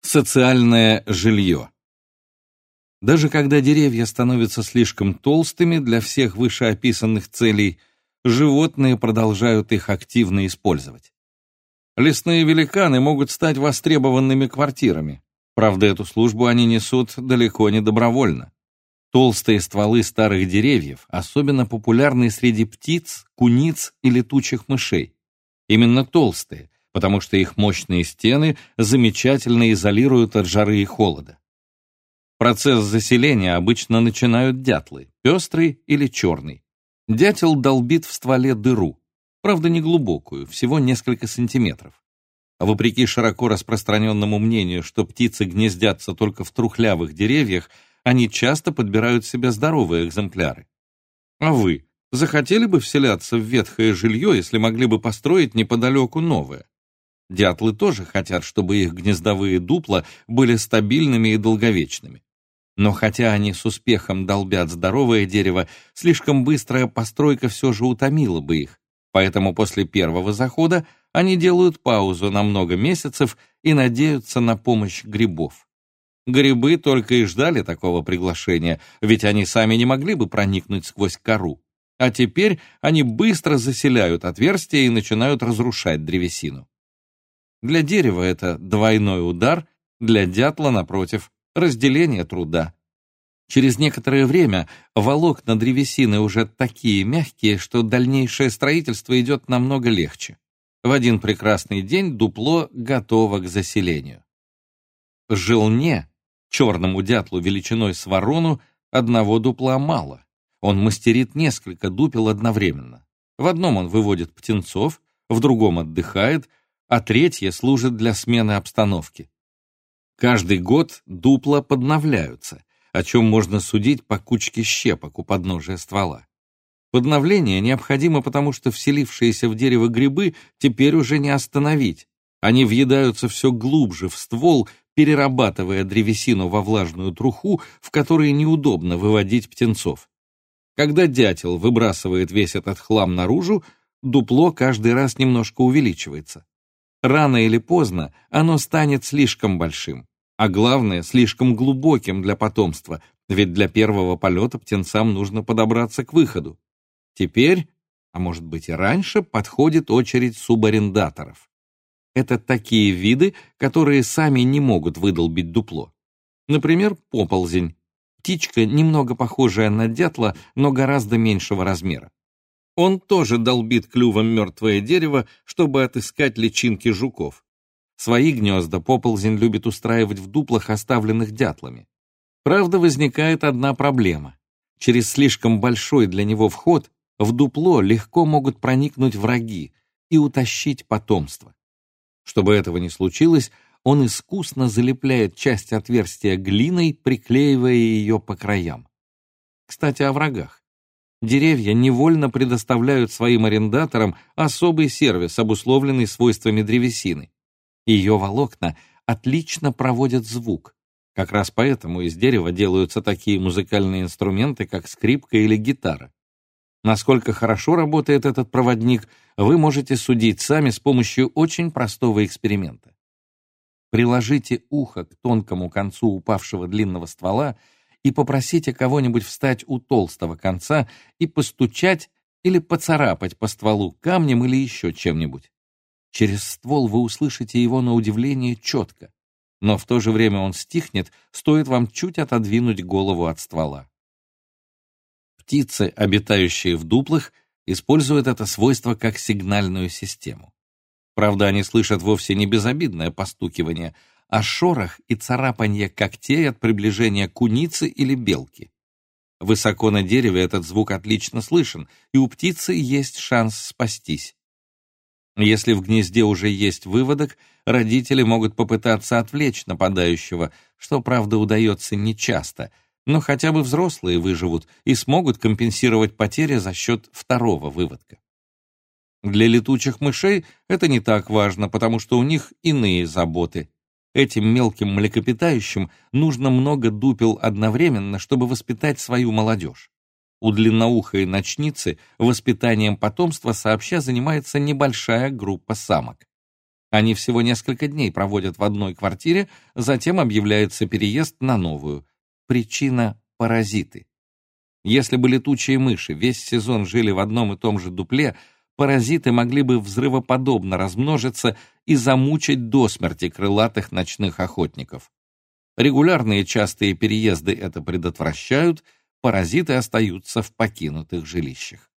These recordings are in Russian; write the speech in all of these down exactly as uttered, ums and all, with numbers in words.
Социальное жилье. Даже когда деревья становятся слишком толстыми для всех вышеописанных целей, животные продолжают их активно использовать. Лесные великаны могут стать востребованными квартирами. Правда, эту службу они несут далеко не добровольно. Толстые стволы старых деревьев особенно популярны среди птиц, куниц и летучих мышей. Именно толстые, потому что их мощные стены замечательно изолируют от жары и холода. Процесс заселения обычно начинают дятлы, пестрый или черный. Дятел долбит в стволе дыру, правда не глубокую, всего несколько сантиметров. А вопреки широко распространенному мнению, что птицы гнездятся только в трухлявых деревьях, они часто подбирают себе здоровые экземпляры. А вы захотели бы вселяться в ветхое жилье, если могли бы построить неподалеку новое? Дятлы тоже хотят, чтобы их гнездовые дупла были стабильными и долговечными. Но хотя они с успехом долбят здоровое дерево, слишком быстрая постройка все же утомила бы их, поэтому после первого захода они делают паузу на много месяцев и надеются на помощь грибов. Грибы только и ждали такого приглашения, ведь они сами не могли бы проникнуть сквозь кору. А теперь они быстро заселяют отверстия и начинают разрушать древесину. Для дерева это двойной удар, для дятла, напротив, разделение труда. Через некоторое время волокна древесины уже такие мягкие, что дальнейшее строительство идет намного легче. В один прекрасный день дупло готово к заселению. Жилне, черному дятлу величиной с ворону, одного дупла мало. Он мастерит несколько дупел одновременно. В одном он выводит птенцов, в другом отдыхает, а третье служит для смены обстановки. Каждый год дупла подновляются, о чем можно судить по кучке щепок у подножия ствола. Подновление необходимо, потому что вселившиеся в дерево грибы теперь уже не остановить. Они въедаются все глубже в ствол, перерабатывая древесину во влажную труху, в которой неудобно выводить птенцов. Когда дятел выбрасывает весь этот хлам наружу, дупло каждый раз немножко увеличивается. Рано или поздно оно станет слишком большим, а главное, слишком глубоким для потомства, ведь для первого полета птенцам нужно подобраться к выходу. Теперь, а может быть и раньше, подходит очередь субарендаторов. Это такие виды, которые сами не могут выдолбить дупло. Например, поползень. Птичка, немного похожая на дятла, но гораздо меньшего размера. Он тоже долбит клювом мертвое дерево, чтобы отыскать личинки жуков. Свои гнезда поползень любит устраивать в дуплах, оставленных дятлами. Правда, возникает одна проблема. Через слишком большой для него вход в дупло легко могут проникнуть враги и утащить потомство. Чтобы этого не случилось, он искусно залепляет часть отверстия глиной, приклеивая ее по краям. Кстати, о врагах. Деревья невольно предоставляют своим арендаторам особый сервис, обусловленный свойствами древесины. Ее волокна отлично проводят звук. Как раз поэтому из дерева делаются такие музыкальные инструменты, как скрипка или гитара. Насколько хорошо работает этот проводник, вы можете судить сами с помощью очень простого эксперимента. Приложите ухо к тонкому концу упавшего длинного ствола и попросите кого-нибудь встать у толстого конца и постучать или поцарапать по стволу камнем или еще чем-нибудь. Через ствол вы услышите его на удивление четко, но в то же время он стихнет, стоит вам чуть отодвинуть голову от ствола. Птицы, обитающие в дуплах, используют это свойство как сигнальную систему. Правда, они слышат вовсе не безобидное постукивание, а шорох и царапанье когтей от приближения куницы или белки. Высоко на дереве этот звук отлично слышен, и у птицы есть шанс спастись. Если в гнезде уже есть выводок, родители могут попытаться отвлечь нападающего, что, правда, удается нечасто, но хотя бы взрослые выживут и смогут компенсировать потери за счет второго выводка. Для летучих мышей это не так важно, потому что у них иные заботы. Этим мелким млекопитающим нужно много дупел одновременно, чтобы воспитать свою молодежь. У длинноухой ночницы воспитанием потомства сообща занимается небольшая группа самок. Они всего несколько дней проводят в одной квартире, затем объявляется переезд на новую. Причина – паразиты. Если бы летучие мыши весь сезон жили в одном и том же дупле, паразиты могли бы взрывоподобно размножиться и замучить до смерти крылатых ночных охотников. Регулярные частые переезды это предотвращают, паразиты остаются в покинутых жилищах.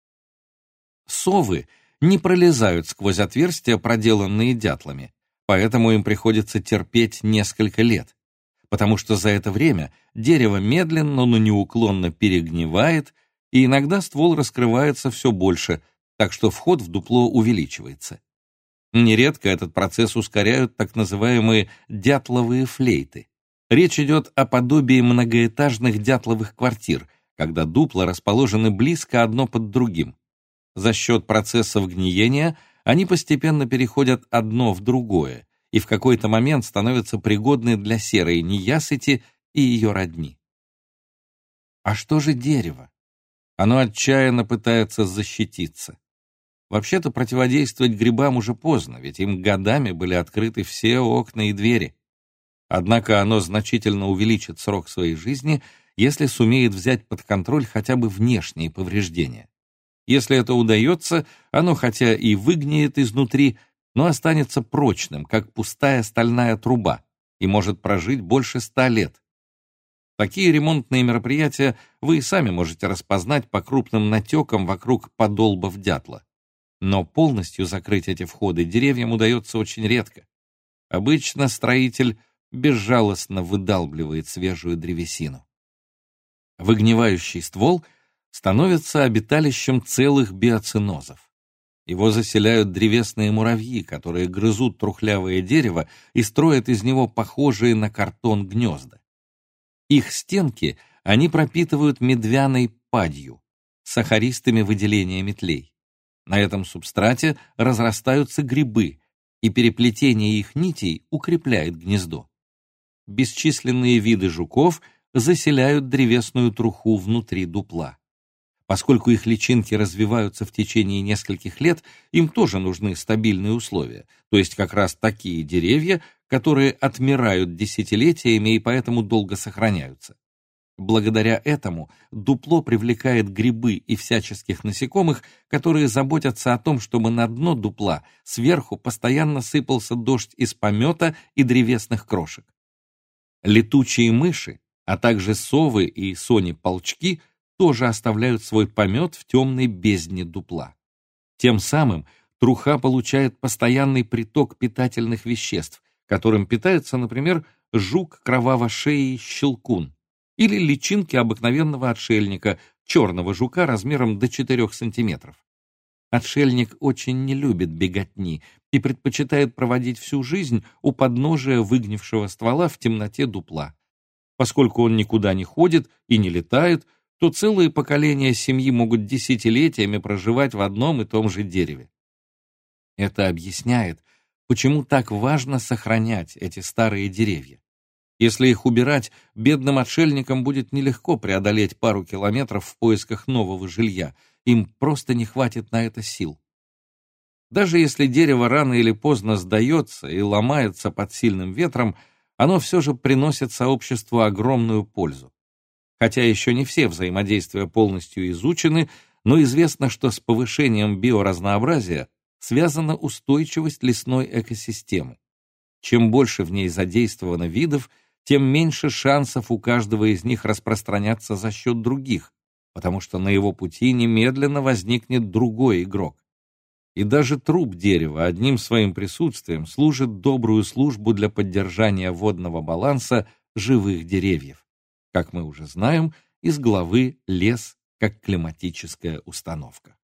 Совы не пролезают сквозь отверстия, проделанные дятлами, поэтому им приходится терпеть несколько лет, потому что за это время дерево медленно, но неуклонно перегнивает, и иногда ствол раскрывается все больше, так что вход в дупло увеличивается. Нередко этот процесс ускоряют так называемые дятловые флейты. Речь идет о подобии многоэтажных дятловых квартир, когда дупла расположены близко одно под другим. За счет процессов гниения они постепенно переходят одно в другое и в какой-то момент становятся пригодны для серой неясыти и ее родни. А что же дерево? Оно отчаянно пытается защититься. Вообще-то противодействовать грибам уже поздно, ведь им годами были открыты все окна и двери. Однако оно значительно увеличит срок своей жизни, если сумеет взять под контроль хотя бы внешние повреждения. Если это удается, оно хотя и выгниет изнутри, но останется прочным, как пустая стальная труба, и может прожить больше ста лет. Такие ремонтные мероприятия вы и сами можете распознать по крупным натекам вокруг подолбов дятла. Но полностью закрыть эти входы деревьям удается очень редко. Обычно строитель безжалостно выдалбливает свежую древесину. Выгнивающий ствол становится обиталищем целых биоценозов. Его заселяют древесные муравьи, которые грызут трухлявое дерево и строят из него похожие на картон гнезда. Их стенки они пропитывают медвяной падью, сахаристыми выделениями тлей. На этом субстрате разрастаются грибы, и переплетение их нитей укрепляет гнездо. Бесчисленные виды жуков заселяют древесную труху внутри дупла. Поскольку их личинки развиваются в течение нескольких лет, им тоже нужны стабильные условия, то есть как раз такие деревья, которые отмирают десятилетиями и поэтому долго сохраняются. Благодаря этому дупло привлекает грибы и всяческих насекомых, которые заботятся о том, чтобы на дно дупла сверху постоянно сыпался дождь из помета и древесных крошек. Летучие мыши, а также совы и сони-полчки тоже оставляют свой помет в темной бездне дупла. Тем самым труха получает постоянный приток питательных веществ, которым питается, например, жук кровавошеий щелкун или личинки обыкновенного отшельника, черного жука размером до четырёх сантиметров. Отшельник очень не любит беготни и предпочитает проводить всю жизнь у подножия выгнившего ствола в темноте дупла. Поскольку он никуда не ходит и не летает, то целые поколения семьи могут десятилетиями проживать в одном и том же дереве. Это объясняет, почему так важно сохранять эти старые деревья. Если их убирать, бедным отшельникам будет нелегко преодолеть пару километров в поисках нового жилья, им просто не хватит на это сил. Даже если дерево рано или поздно сдается и ломается под сильным ветром, оно все же приносит сообществу огромную пользу. Хотя еще не все взаимодействия полностью изучены, но известно, что с повышением биоразнообразия связана устойчивость лесной экосистемы. Чем больше в ней задействовано видов, тем меньше шансов у каждого из них распространяться за счет других, потому что на его пути немедленно возникнет другой игрок. И даже труп дерева одним своим присутствием служит добрую службу для поддержания водного баланса живых деревьев, как мы уже знаем из главы «Лес как климатическая установка».